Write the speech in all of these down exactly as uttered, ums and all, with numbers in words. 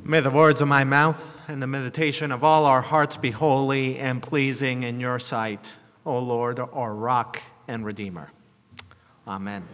May the words of my mouth and the meditation of all our hearts be holy and pleasing in your sight, O Lord, our rock and redeemer. Amen.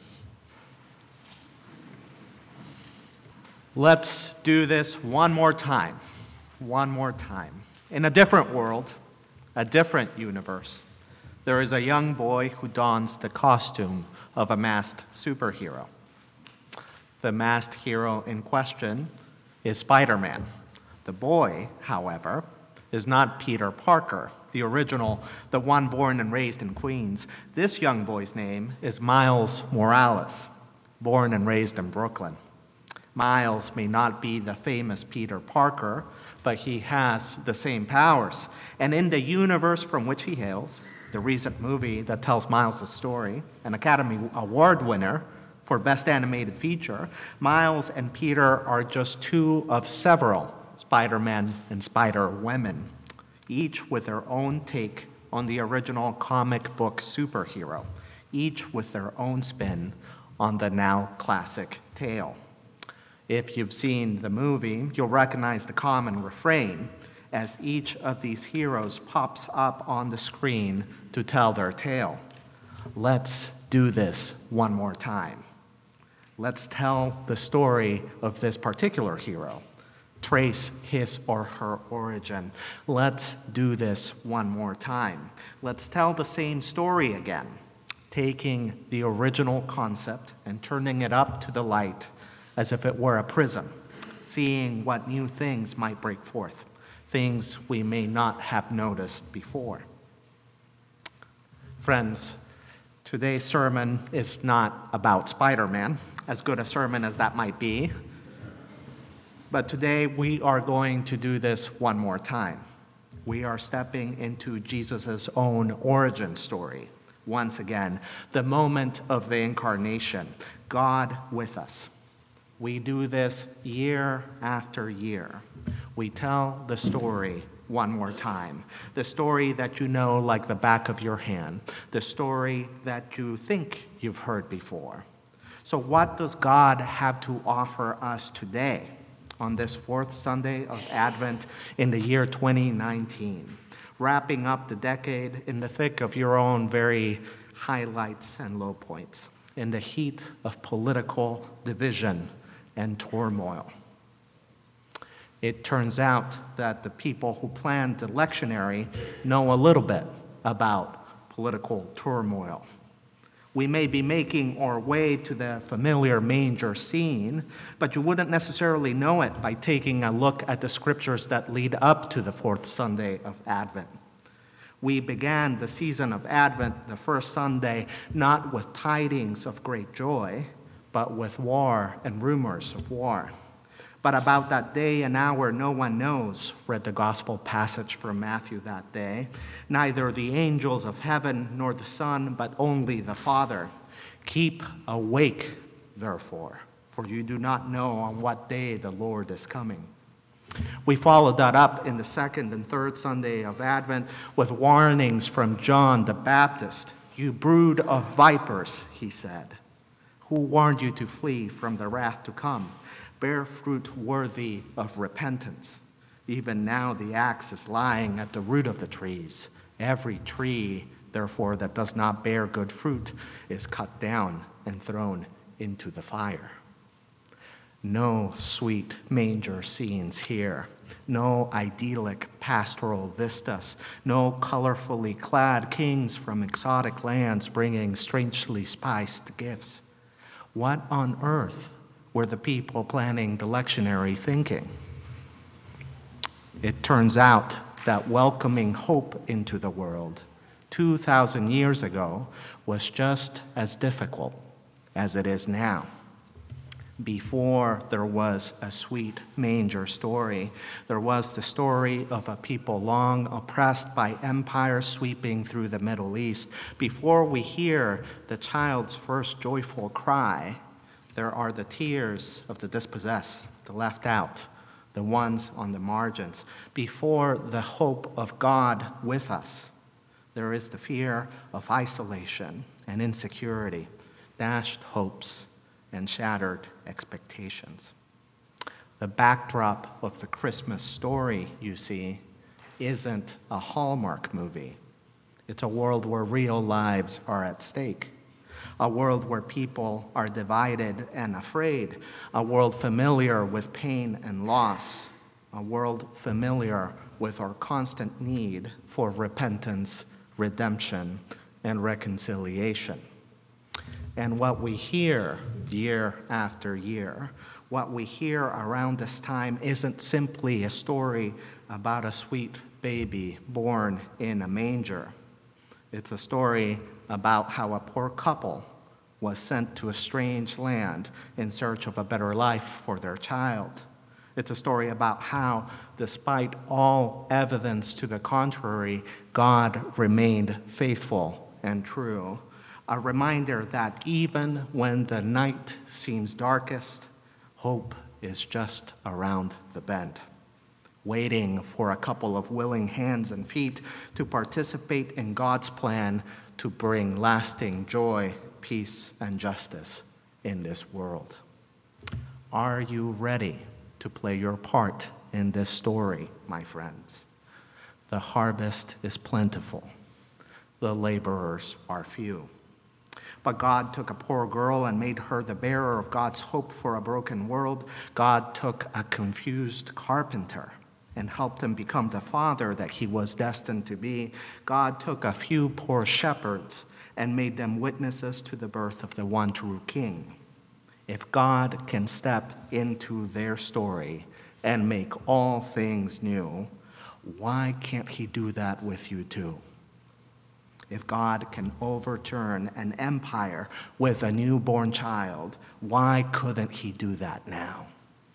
Let's do this one more time. One more time. In a different world, a different universe, there is a young boy who dons the costume of a masked superhero. The masked hero in question is Spider-Man. The boy, however, is not Peter Parker, the original, the one born and raised in Queens. This young boy's name is Miles Morales, born and raised in Brooklyn. Miles may not be the famous Peter Parker, but he has the same powers. And in the universe from which he hails, the recent movie that tells Miles' story, an Academy Award winner for Best Animated Feature, Miles and Peter are just two of several Spider-Men and Spider-Women, each with their own take on the original comic book superhero, each with their own spin on the now classic tale. If you've seen the movie, you'll recognize the common refrain as each of these heroes pops up on the screen to tell their tale. Let's do this one more time. Let's tell the story of this particular hero, trace his or her origin. Let's do this one more time. Let's tell the same story again, taking the original concept and turning it up to the light as if it were a prism, seeing what new things might break forth, things we may not have noticed before. Friends, today's sermon is not about Spider-Man, as good a sermon as that might be. But today we are going to do this one more time. We are stepping into Jesus' own origin story. Once again, the moment of the incarnation, God with us. We do this year after year. We tell the story one more time. The story that you know like the back of your hand. The story that you think you've heard before. So what does God have to offer us today on this fourth Sunday of Advent in the year twenty nineteen? Wrapping up the decade in the thick of your own very highlights and low points, in the heat of political division and turmoil. It turns out that the people who planned the lectionary know a little bit about political turmoil. We may be making our way to the familiar manger scene, but you wouldn't necessarily know it by taking a look at the scriptures that lead up to the fourth Sunday of Advent. We began the season of Advent, the first Sunday, not with tidings of great joy, but with war and rumors of war. But about that day and hour no one knows, read the gospel passage from Matthew that day. Neither the angels of heaven nor the Son, but only the Father. Keep awake, therefore, for you do not know on what day the Lord is coming. We followed that up in the second and third Sunday of Advent with warnings from John the Baptist. You brood of vipers, he said. Who warned you to flee from the wrath to come? Bear fruit worthy of repentance. Even now the axe is lying at the root of the trees. Every tree, therefore, that does not bear good fruit is cut down and thrown into the fire. No sweet manger scenes here. No idyllic pastoral vistas. No colorfully clad kings from exotic lands bringing strangely spiced gifts. What on earth were the people planning the lectionary thinking? It turns out that welcoming hope into the world two thousand years ago was just as difficult as it is now. Before there was a sweet manger story, there was the story of a people long oppressed by empires sweeping through the Middle East. Before we hear the child's first joyful cry, there are the tears of the dispossessed, the left out, the ones on the margins. Before the hope of God with us, there is the fear of isolation and insecurity, dashed hopes and shattered expectations. The backdrop of the Christmas story, you see, isn't a Hallmark movie. It's a world where real lives are at stake, a world where people are divided and afraid, a world familiar with pain and loss, a world familiar with our constant need for repentance, redemption, and reconciliation. And what we hear year after year, what we hear around this time isn't simply a story about a sweet baby born in a manger. It's a story about how a poor couple was sent to a strange land in search of a better life for their child. It's a story about how, despite all evidence to the contrary, God remained faithful and true. A reminder that even when the night seems darkest, hope is just around the bend, waiting for a couple of willing hands and feet to participate in God's plan to bring lasting joy, peace, and justice in this world. Are you ready to play your part in this story, my friends? The harvest is plentiful. The laborers are few. But God took a poor girl and made her the bearer of God's hope for a broken world. God took a confused carpenter and helped him become the father that he was destined to be. God took a few poor shepherds and made them witnesses to the birth of the one true king. If God can step into their story and make all things new, why can't he do that with you too? If God can overturn an empire with a newborn child, why couldn't he do that now?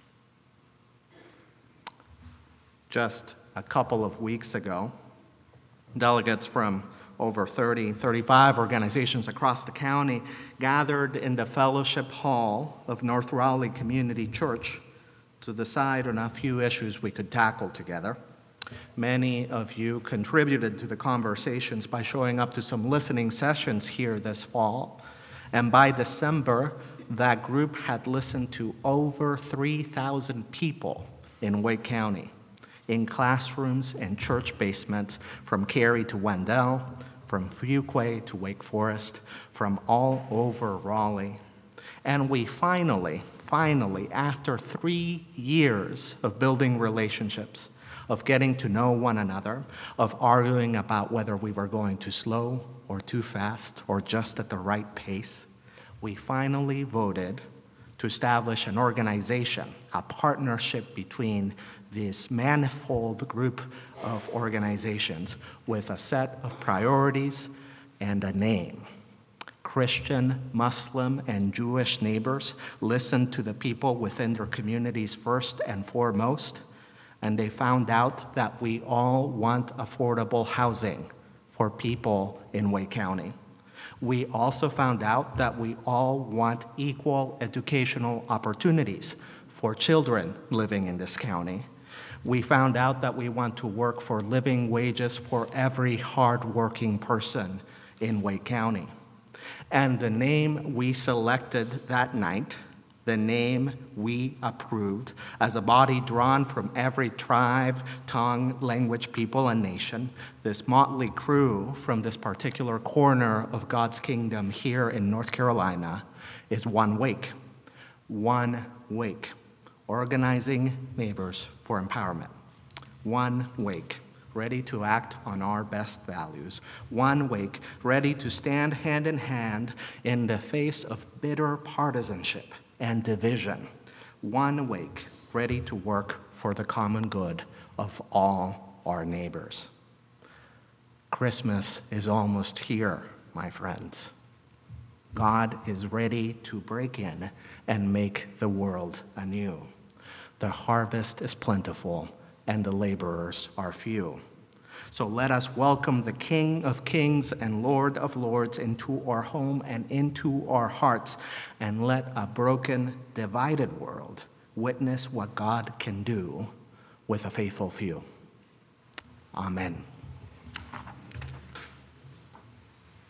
Just a couple of weeks ago, delegates from over thirty, thirty-five organizations across the county gathered in the fellowship hall of North Raleigh Community Church to decide on a few issues we could tackle together. Many of you contributed to the conversations by showing up to some listening sessions here this fall. And by December, that group had listened to over three thousand people in Wake County, in classrooms and church basements from Cary to Wendell, from Fuquay to Wake Forest, from all over Raleigh. And we finally, finally, after three years of building relationships, of getting to know one another, of arguing about whether we were going too slow or too fast or just at the right pace, we finally voted to establish an organization, a partnership between this manifold group of organizations with a set of priorities and a name. Christian, Muslim, and Jewish neighbors listened to the people within their communities first and foremost, and they found out that we all want affordable housing for people in Wake County. We also found out that we all want equal educational opportunities for children living in this county. We found out that we want to work for living wages for every hardworking person in Wake County. And the name we selected that night, the name we approved as a body drawn from every tribe, tongue, language, people, and nation, this motley crew from this particular corner of God's kingdom here in North Carolina, is One Wake. One Wake, organizing neighbors for empowerment. One Wake, ready to act on our best values. One Wake, ready to stand hand in hand in the face of bitter partisanship and division. One Wake, ready to work for the common good of all our neighbors. Christmas is almost here, my friends. God is ready to break in and make the world anew. The harvest is plentiful, and the laborers are few. So let us welcome the King of Kings and Lord of Lords into our home and into our hearts, and let a broken, divided world witness what God can do with a faithful few. Amen.